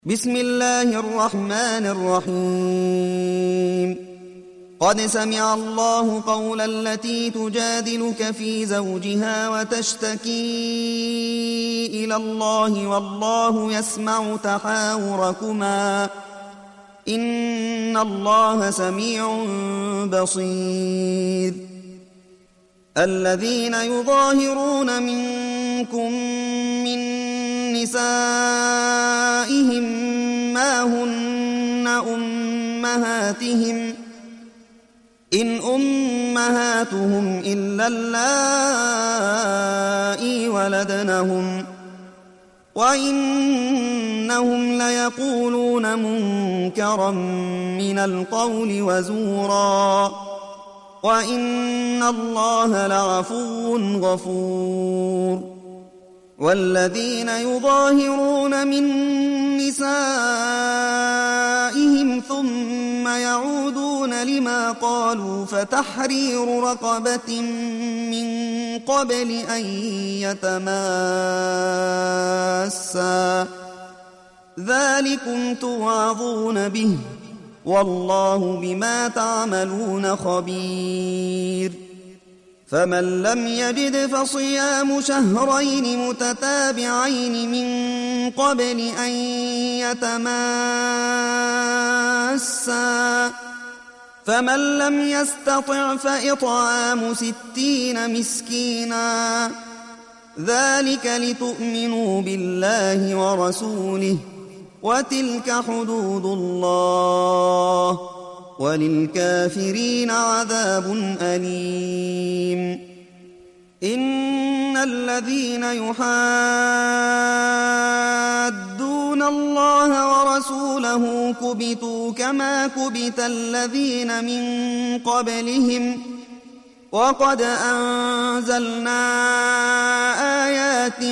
بسم الله الرحمن الرحيم قد سمع الله قول التي تجادلك في زوجها وتشتكي إلى الله والله يسمع تحاوركما إن الله سميع بصير الذين يظاهرون منكم من نسائهم ما هن أمهاتهم إن أمهاتهم إلا اللائي ولدنهم وإنهم ليقولون منكرا من القول وزورا وإن الله لعفو غفور والذين يظاهرون من نسائهم ثم يعودون لما قالوا فتحرير رقبة من قبل أن يتماسا ذلكم توعظون به والله بما تعملون خبير فمن لم يجد فصيام شهرين متتابعين من قبل أن يتماسا فمن لم يستطع فإطعام 60 مسكينا ذلك لتؤمنوا بالله ورسوله وتلك حدود الله وللكافرين عذاب أليم إن الذين يحادون الله ورسوله كبتوا كما كبت الذين من قبلهم وقد أنزلنا آيات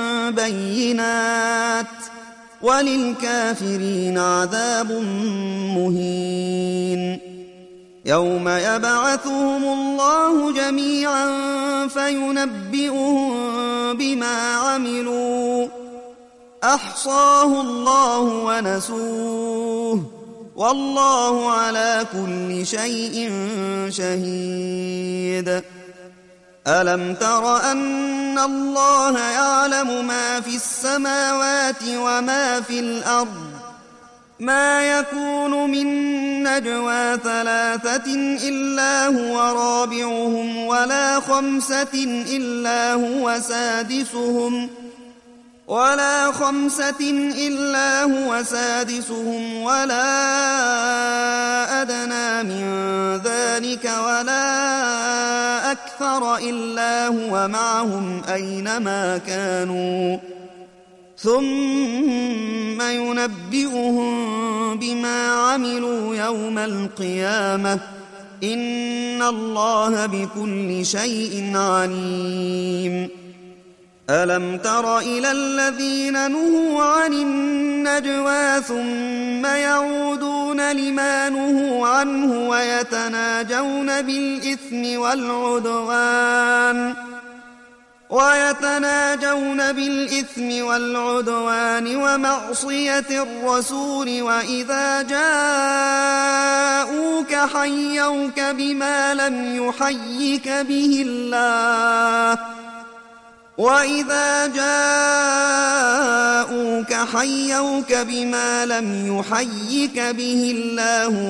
بينات وللكافرين عذاب مهين يوم يبعثهم الله جميعا فينبئهم بما عملوا أحصاه الله ونسوه والله على كل شيء شهيد ألم تر أن الله يعلم ما في السماوات وما في الأرض ما يكون من نجوى 3 إلا هو رابعهم ولا 5 إلا هو سادسهم ولا أدنى من ذلك ولا أكثر إلا هو معهم أينما كانوا ثم ينبئهم بما عملوا يوم القيامة إن الله بكل شيء عليم ألم تر إلى الذين نهوا عن النجوى ثم يعودون لما نهوا عنه ويتناجون بالإثم والعدوان ومعصية الرسول وإذا جاءوك حيوك بما لم يحيك به الله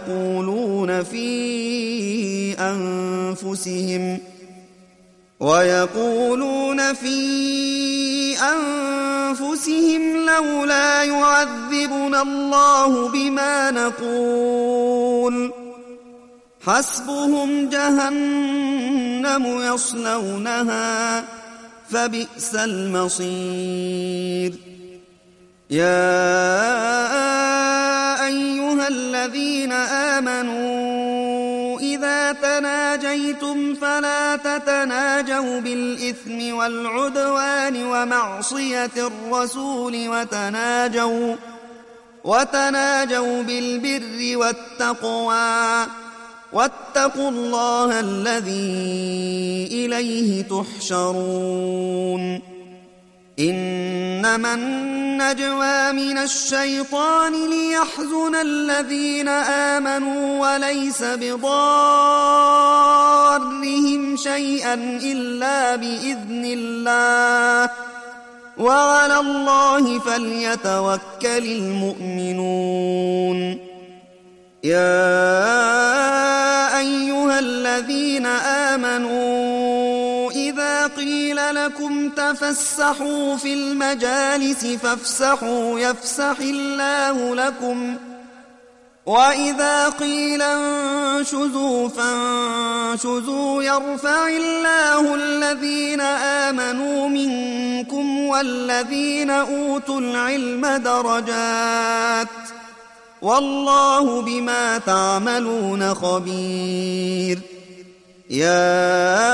ويقولون في أنفسهم لولا يعذبنا الله بما نقول حسبهم جهنم يصلونها فبئس المصير يا أيها الذين آمنوا إذا تناجيتم فلا تتناجوا بالإثم والعدوان ومعصية الرسول وتناجوا بالبر والتقوى واتقوا الله الذي إليه تحشرون إنما النجوى من الشيطان ليحزن الذين آمنوا وليس بضارهم شيئا إلا بإذن الله وعلى الله فليتوكل المؤمنون. يا أيها الذين آمنوا إذا قيل لكم تفسحوا في المجالس فافسحوا يفسح الله لكم وإذا قيل انشزوا فانشزوا يرفع الله الذين آمنوا منكم والذين أوتوا العلم درجات والله بما تعملون خبير. يا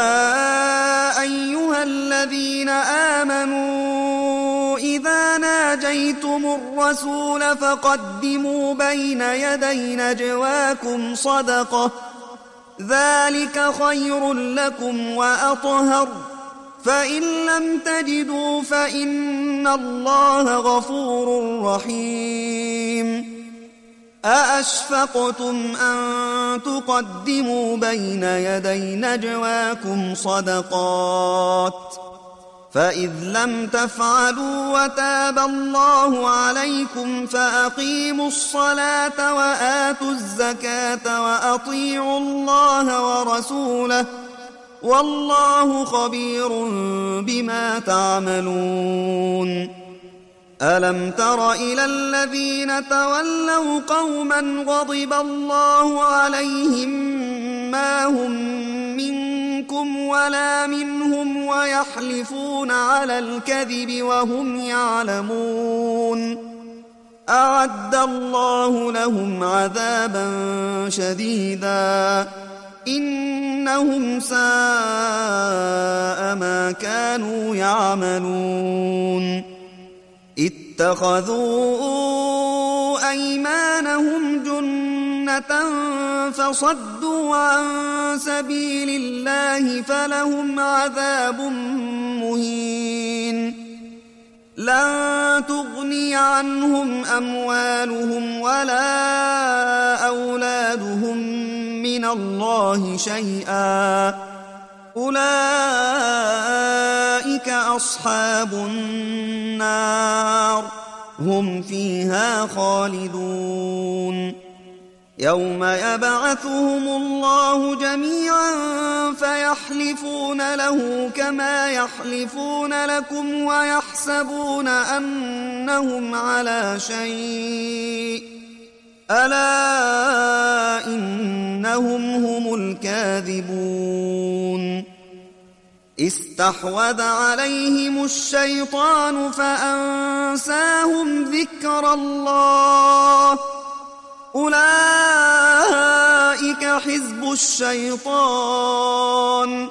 أيها الذين آمنوا إذا ناجيتم الرسول فقدموا بين يدي نجواكم صدقة ذلك خير لكم وأطهر فإن لم تجدوا فإن الله غفور رحيم. أأشفقتم أن تقدموا بين يدي نجواكم صدقات فإذ لم تفعلوا وتاب الله عليكم فأقيموا الصلاة وآتوا الزكاة وأطيعوا الله ورسوله والله خبير بما تعملون. ألم تر إلى الذين تولوا قوما غضب الله عليهم ما هم منكم ولا منهم ويحلفون على الكذب وهم يعلمون أعد الله لهم عذابا شديدا إنهم ساء ما كانوا يعملون. اتخذوا أيمانهم جنة فصدوا عن سبيل الله فلهم عذاب مهين. لن تغني عنهم أموالهم ولا أولادهم من الله شيئا أولئك أصحاب النار هم فيها خالدون. يوم يبعثهم الله جميعا فيحلفون له كما يحلفون لكم ويحسبون أنهم على شيء ألا إنهم هم الكاذبون. استحوذ عليهم الشيطان فأنساهم ذكر الله أولئك حزب الشيطان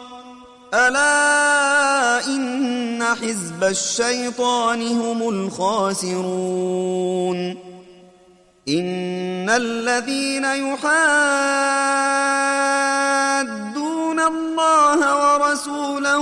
ألا إن حزب الشيطان هم الخاسرون. إن الذين يحادون الله ورسوله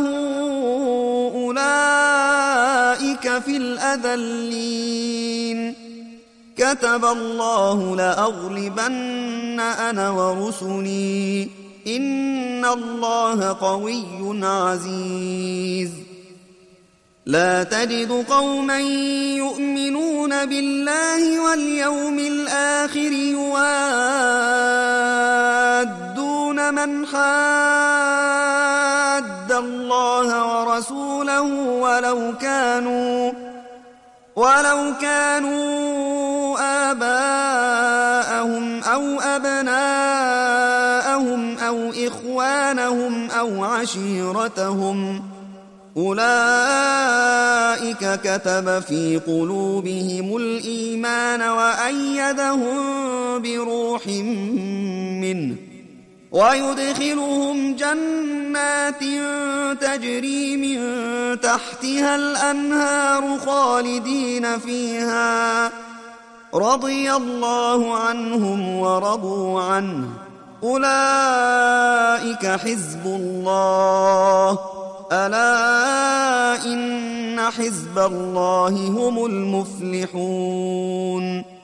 أولئك في الأذلين كتب الله لأغلبن أنا ورسلي إن الله قوي عزيز. لا تجد قوما يؤمنون بالله واليوم الآخر يوادون من حاد الله ورسوله ولو كانوا آباءهم أو أبناءهم أو إخوانهم أو عشيرتهم أولئك كتب في قلوبهم الإيمان وأيدهم بروح منه ويدخلهم جنات تجري من تحتها الأنهار خالدين فيها رضي الله عنهم ورضوا عنه أولئك حزب الله ألا إن حزب الله هم المفلحون